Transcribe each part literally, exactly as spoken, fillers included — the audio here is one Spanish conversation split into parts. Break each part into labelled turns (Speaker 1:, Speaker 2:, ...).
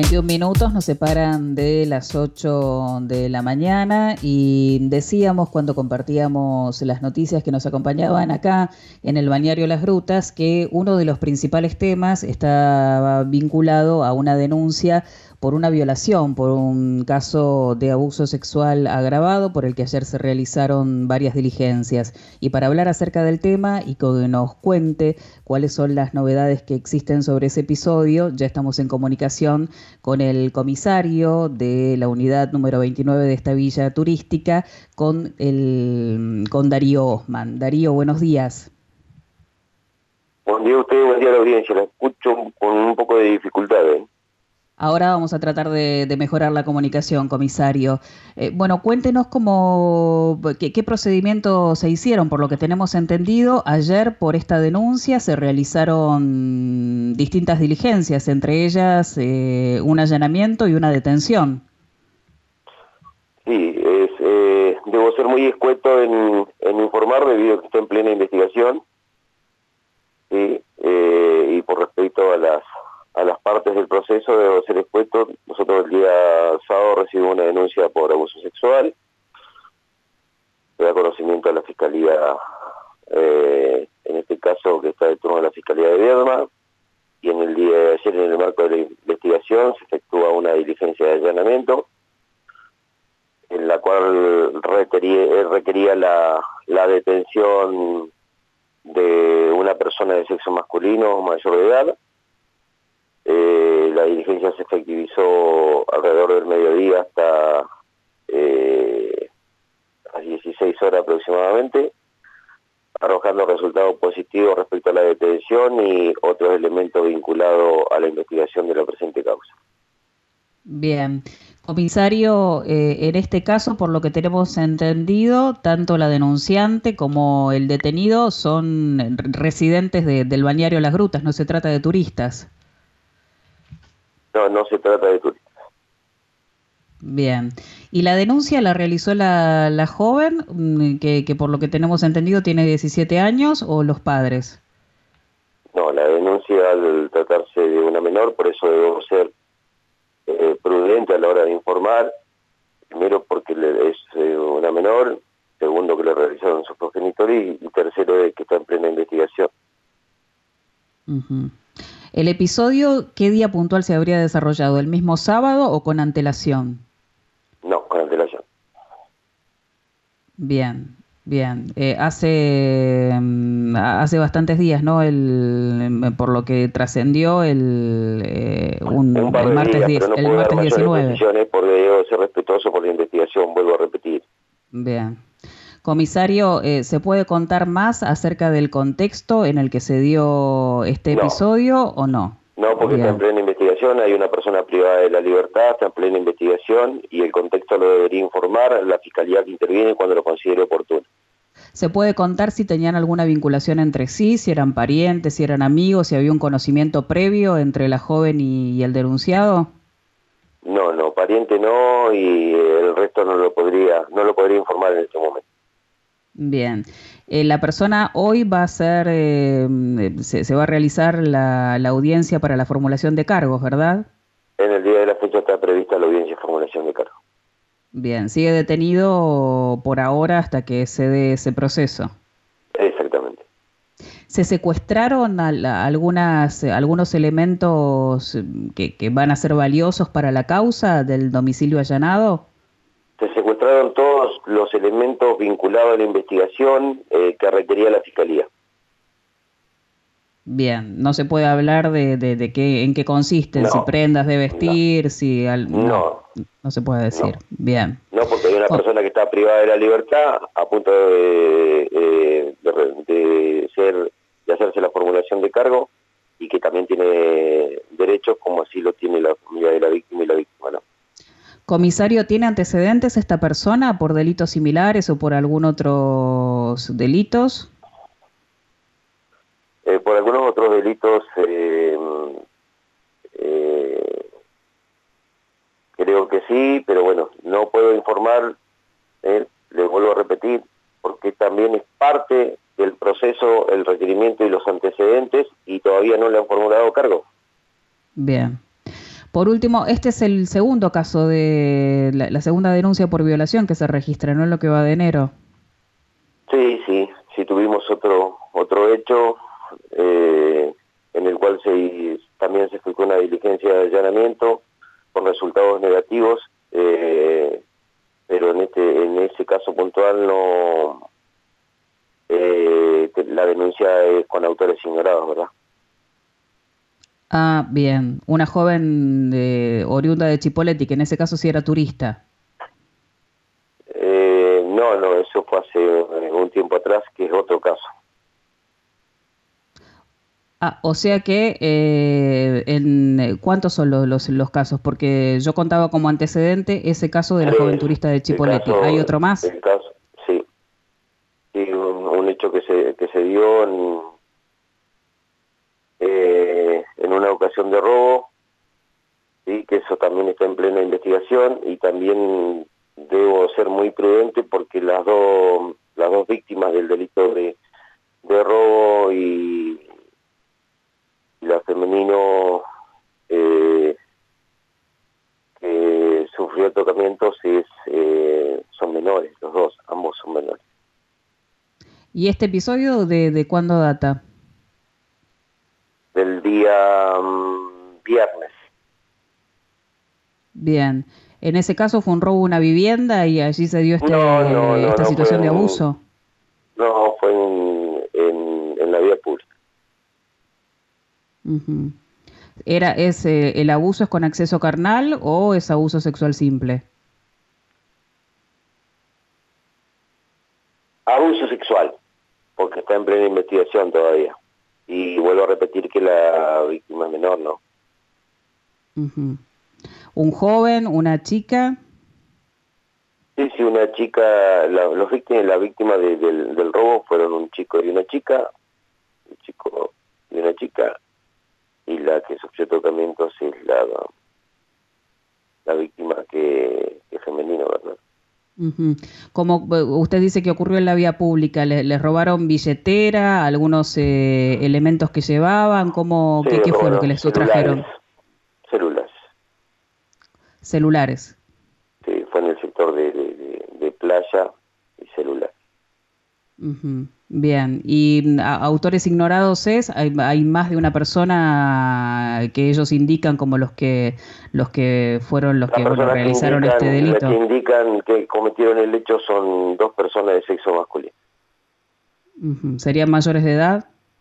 Speaker 1: veintiún minutos nos separan de las ocho de la mañana y decíamos cuando compartíamos las noticias que nos acompañaban acá en el balneario Las Grutas que uno de los principales temas estaba vinculado a una denuncia por una violación, por un caso de abuso sexual agravado por el que ayer se realizaron varias diligencias. Y para hablar acerca del tema y que nos cuente cuáles son las novedades que existen sobre ese episodio, ya estamos en comunicación con el comisario de la unidad número veintinueve de esta villa turística, con, el, con Darío Osman. Darío, buenos días.
Speaker 2: Buen día a usted, buen día a la audiencia. La escucho con un poco de dificultad, ¿eh?
Speaker 1: Ahora vamos a tratar de, de mejorar la comunicación, comisario. Eh, bueno, cuéntenos cómo, qué, qué procedimientos se hicieron. Por lo que tenemos entendido, ayer por esta denuncia se realizaron distintas diligencias, entre ellas eh, un allanamiento y una detención.
Speaker 2: Sí, es, eh, debo ser muy escueto en, en informar debido a que está en plena investigación. Sí, eh, y por respecto a las a las partes del proceso, debo ser escueto. Nosotros el día sábado recibimos una denuncia por abuso sexual. Se da conocimiento a la Fiscalía, eh, en este caso que está de turno de la Fiscalía de Viedma, y en el día de ayer, en el marco de la investigación, se efectúa una diligencia de allanamiento, en la cual requería, requería la, la detención de una persona de sexo masculino mayor de edad. Eh, la diligencia se efectivizó alrededor del mediodía hasta eh, las dieciséis horas aproximadamente, arrojando resultados positivos respecto a la detención y otros elementos vinculados a la investigación de la presente causa.
Speaker 1: Bien. Comisario, eh, en este caso, por lo que tenemos entendido, tanto la denunciante como el detenido son residentes de, del balneario Las Grutas, no se trata de turistas.
Speaker 2: No, no se trata de turistas.
Speaker 1: Bien. ¿Y la denuncia la realizó la, la joven, que, que por lo que tenemos entendido tiene diecisiete años, o los padres?
Speaker 2: No, la denuncia al tratarse de una menor, por eso debemos ser eh, prudente a la hora de informar. Primero porque le, es eh, una menor, segundo que le realizaron sus progenitores y, y tercero es que está en plena investigación.
Speaker 1: Uh-huh. ¿El episodio qué día puntual se habría desarrollado? ¿El mismo sábado o con antelación?
Speaker 2: No, con antelación.
Speaker 1: Bien, bien. Eh, hace hace bastantes días, ¿no? El, por lo que trascendió el, eh, un,
Speaker 2: un par
Speaker 1: el
Speaker 2: de
Speaker 1: martes
Speaker 2: días,
Speaker 1: diez,
Speaker 2: pero no
Speaker 1: el
Speaker 2: puedo dar
Speaker 1: martes
Speaker 2: mayores
Speaker 1: diecinueve.
Speaker 2: precisiones porque debo ser respetuoso por la investigación, vuelvo a repetir.
Speaker 1: Bien. Comisario, eh, ¿se puede contar más acerca del contexto en el que se dio este
Speaker 2: No.
Speaker 1: episodio o no?
Speaker 2: No, porque
Speaker 1: Bien.
Speaker 2: está en plena investigación, hay una persona privada de la libertad, está en plena investigación y el contexto lo debería informar la Fiscalía que interviene cuando lo considere oportuno.
Speaker 1: ¿Se puede contar si tenían alguna vinculación entre sí, si eran parientes, si eran amigos, si había un conocimiento previo entre la joven y, y el denunciado?
Speaker 2: No, no, pariente no y el resto no lo podría, no lo podría informar en este momento.
Speaker 1: Bien. Eh, la persona hoy va a ser, eh, se, se va a realizar la, la audiencia para la formulación de cargos, ¿verdad?
Speaker 2: En el día de la fecha está prevista la audiencia de formulación de cargo.
Speaker 1: Bien, sigue detenido por ahora hasta que se dé ese proceso.
Speaker 2: Exactamente.
Speaker 1: ¿Se secuestraron a la, algunas, algunos elementos que, que van a ser valiosos para la causa del domicilio allanado?
Speaker 2: Se secuestraron todos los elementos vinculados a la investigación eh, que requería la Fiscalía.
Speaker 1: Bien, no se puede hablar de, de, de qué, en qué consisten,
Speaker 2: No,
Speaker 1: si prendas de vestir,
Speaker 2: no,
Speaker 1: si... Al, no,
Speaker 2: no,
Speaker 1: no se puede decir.
Speaker 2: no.
Speaker 1: Bien.
Speaker 2: No, porque hay una
Speaker 1: Oh.
Speaker 2: persona que está privada de la libertad a punto de, de, de, de ser de hacerse la formulación de cargo y que también tiene derechos como así lo tiene la familia de la víctima y la víctima, ¿no?
Speaker 1: Comisario, ¿tiene antecedentes esta persona por delitos similares o por algún otros delitos?
Speaker 2: Eh, por algunos otros delitos eh, eh, creo que sí, pero bueno, no puedo informar, eh, le vuelvo a repetir, porque también es parte del proceso, el requerimiento y los antecedentes, y todavía no le han formulado cargo.
Speaker 1: Bien. Por último, este es el segundo caso de la, la segunda denuncia por violación que se registra, ¿no? En lo que va de enero.
Speaker 2: Sí, sí, sí tuvimos otro otro hecho eh, en el cual se también se efectuó una diligencia de allanamiento con resultados negativos, eh, pero en este en ese caso puntual no eh, la denuncia es con autores ignorados, ¿verdad?
Speaker 1: Ah, bien. Una joven de, oriunda de Chipoleti, que en ese caso sí era turista.
Speaker 2: Eh, no, no, eso fue hace un tiempo atrás, que es otro caso.
Speaker 1: Ah, o sea que, eh, en, ¿cuántos son los, los, los casos? Porque yo contaba como antecedente ese caso de la
Speaker 2: Tres,
Speaker 1: joven turista de Chipoleti.
Speaker 2: caso,
Speaker 1: ¿Hay otro más?
Speaker 2: el caso, sí, sí un, un hecho que se que se dio en, eh, en una ocasión de robo, sí, que eso también está en plena investigación, y también debo ser muy prudente porque las dos las dos víctimas del delito de, de robo y la femenino eh, que sufrió tocamientos es eh, son menores, los dos, ambos son menores.
Speaker 1: ¿Y este episodio de, de cuándo data?
Speaker 2: Del día um, viernes.
Speaker 1: Bien. En ese caso fue un robo a una vivienda y allí se dio este,
Speaker 2: No, no, no,
Speaker 1: esta
Speaker 2: no
Speaker 1: situación
Speaker 2: fue
Speaker 1: de
Speaker 2: en,
Speaker 1: abuso.
Speaker 2: no, fue en, en, en la vía pública.
Speaker 1: Uh-huh. Era, es, eh, ¿el abuso es con acceso carnal o es abuso sexual simple?
Speaker 2: Abuso sexual, porque está en plena investigación todavía. Y vuelvo a repetir que la víctima es menor, ¿no?
Speaker 1: Uh-huh. ¿Un joven, una chica?
Speaker 2: Sí, sí, una chica, la, los víctimas, la víctima de, del, del robo fueron un chico y una chica, un chico y una chica, y la que sufrió tocamientos es la, la víctima que, que es femenina, ¿verdad?
Speaker 1: Uh-huh. Como usted dice que ocurrió en la vía pública, ¿les, les robaron billetera, algunos eh, elementos que llevaban? ¿Cómo,
Speaker 2: Sí,
Speaker 1: qué, qué fue lo
Speaker 2: bueno,
Speaker 1: que les
Speaker 2: celulares,
Speaker 1: sustrajeron?
Speaker 2: celulares.
Speaker 1: Celulares.
Speaker 2: Sí, fue en el sector de, de, de, de playa y celular.
Speaker 1: Uh-huh. Bien, ¿y a, autores ignorados es? ¿Hay, hay más de una persona que ellos indican como los que los que fueron los
Speaker 2: Las
Speaker 1: que bueno
Speaker 2: personas que
Speaker 1: realizaron
Speaker 2: indican,
Speaker 1: este
Speaker 2: las que
Speaker 1: delito?
Speaker 2: indican que cometieron el hecho son dos personas de sexo masculino.
Speaker 1: Uh-huh. ¿Serían mayores de edad?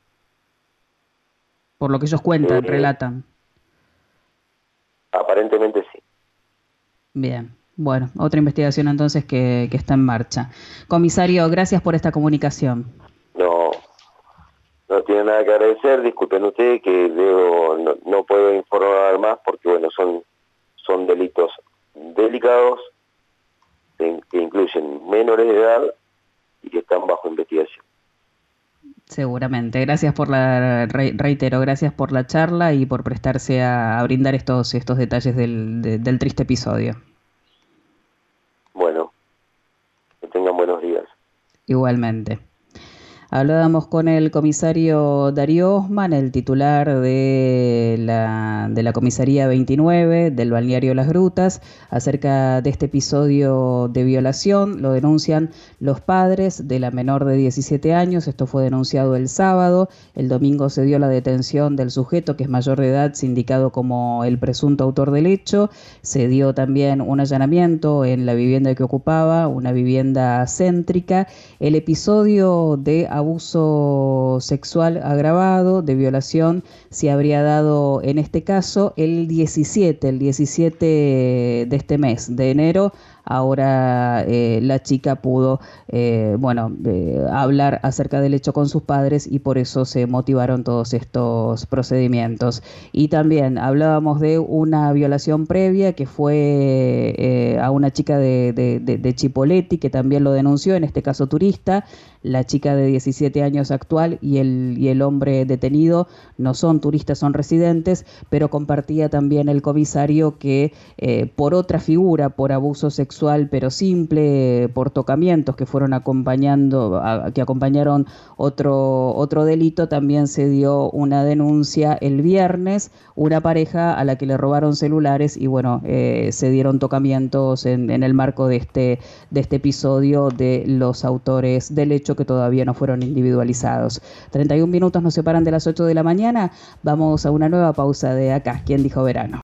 Speaker 1: Por lo que ellos cuentan,
Speaker 2: Eh,
Speaker 1: relatan.
Speaker 2: aparentemente sí.
Speaker 1: Bien, bueno, otra investigación entonces que, que está en marcha. Comisario, gracias por esta comunicación.
Speaker 2: No, no tiene nada que agradecer. Disculpen ustedes que debo, no, no puedo informar más porque bueno, son, son delitos delicados que, que incluyen menores de edad y que están bajo investigación.
Speaker 1: Seguramente. Gracias por la, re, reitero, gracias por la charla y por prestarse a, a brindar estos, estos detalles del, de, del triste episodio.
Speaker 2: Bueno, que tengan buenos días.
Speaker 1: Igualmente. Hablábamos con el comisario Darío Osman, el titular de la, de la comisaría veintinueve del balneario Las Grutas, acerca de este episodio de violación. Lo denuncian los padres de la menor de diecisiete años. Esto fue denunciado el sábado. El domingo se dio la detención del sujeto, que es mayor de edad, sindicado como el presunto autor del hecho. Se dio también un allanamiento en la vivienda que ocupaba, una vivienda céntrica. El episodio de abuso sexual agravado, de violación, se habría dado en este caso el diecisiete, el diecisiete de este mes, de enero. Ahora eh, la chica pudo, eh, bueno, eh, hablar acerca del hecho con sus padres y por eso se motivaron todos estos procedimientos. Y también hablábamos de una violación previa que fue eh, a una chica de, de, de, de Chipoleti, que también lo denunció, en este caso turista. La chica de diecisiete diecisiete años actual y el, y el hombre detenido no son turistas, son residentes, pero compartía también el comisario que eh, por otra figura, por abuso sexual pero simple, por tocamientos que fueron acompañando, a, que acompañaron otro, otro delito, también se dio una denuncia el viernes, una pareja a la que le robaron celulares y bueno, eh, se dieron tocamientos en, en el marco de este, de este episodio de los autores del hecho que todavía no fueron individualizados. treinta y un minutos nos separan de las ocho de la mañana, vamos a una nueva pausa de Acá, ¿Quién dijo verano?